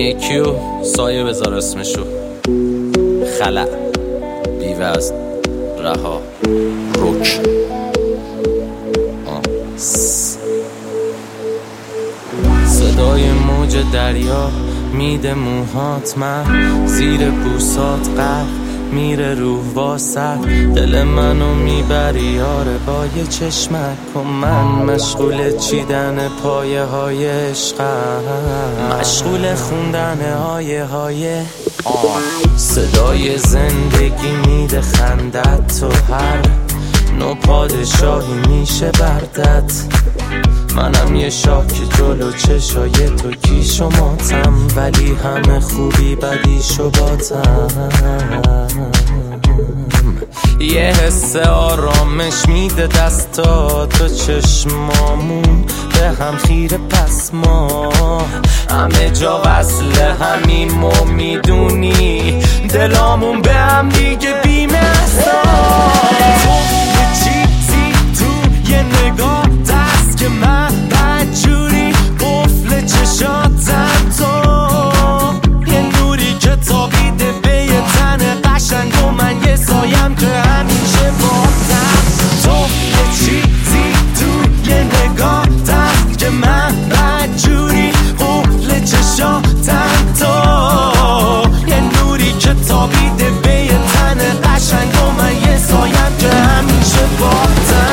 یکیو سایه بذار اسمشو خلع بیوزن رها رک صدای موج دریا میده موهات من زیر بوسات غرق میره روح واسط دل منو میبری یاره با یه چشمک و من مشغول چیدن پایه های عشقم مشغول خوندن های صدای زندگی میده خندت تو هر نو پادشاهی میشه بردت منم یه شاک جلو چشای تو کیش و ماتم ولی همه خوبی بدیش و باتم یه حس آرامش میده دستا تو چشمامون به هم خیره پس ما همه جا وصل همیم و میدونی دلامون به هم دیگه بیمه تو یه چیزی تو یه نگاه دست که من بدجوری قفل چشاتم تو یه نوری که تابیده به یه تن قشنگ و من یه سایم که همیشه باتم تو یه چیزی تو یه نگاه دست که من بدجوری قفل چشاتم تو یه نوری که تابیده به یه تن قشنگ و من یه سایم که همیشه باتم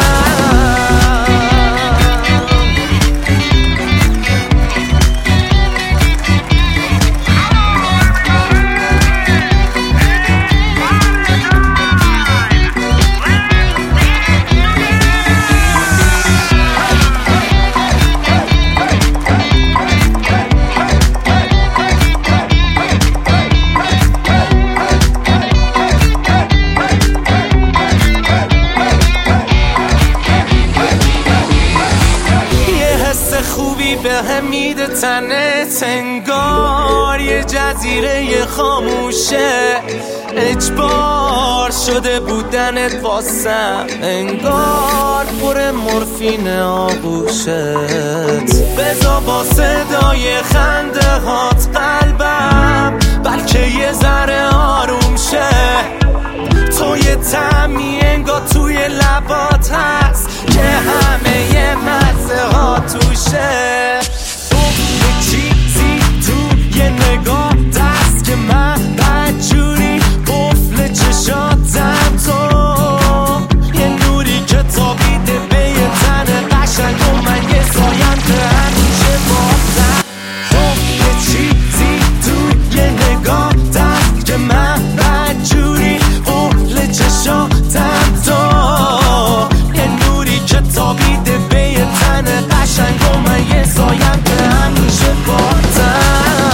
خوبی به هم میده تنت انگار یه جزیره خاموشه اجبار شده بودنت واسم انگار پر مورفین آغوشت بذار با صدای خنده هات قلبم بلکه یه ذره آروم شه تو یه طعمی انگار توی لبات هست که همه یه مزه ها توشه تو یه چیزی تو یه نگاه دست که من بدجوری قفل چشاتم تو یه نوری که تابیده به یه تن قشنگ و من یه سایم که همیشه باتم تو یه چیزی تو یه نگاه دست که من بدجوری قفل چشاتم تو یه نوری که تابیده به یه تن قشنگ و من یه سایم که همیشه باتم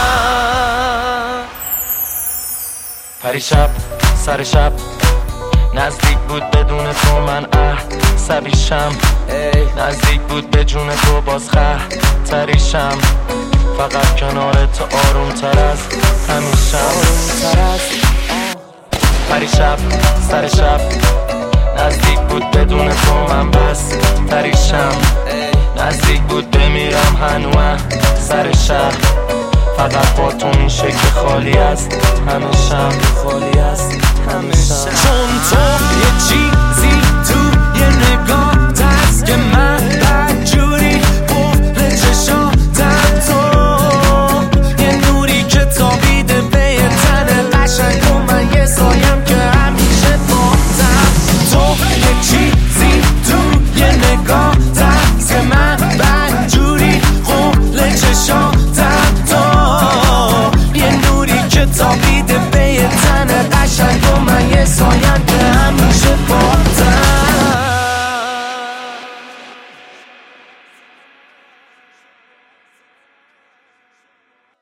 پریشب سر شب نزدیک بود بدون تو من عصبیشم نزدیک بود به جون تو باز خطریشم فقط کنار تو آروم تر از همیشم پریشب سر شب نزدیک بود بدون تو من بس تریشم نزدیک بود بمیرم هنوز سر شهر فقط با تو میشه که خالی است همیشم خالی است همیشم چون تو یه چی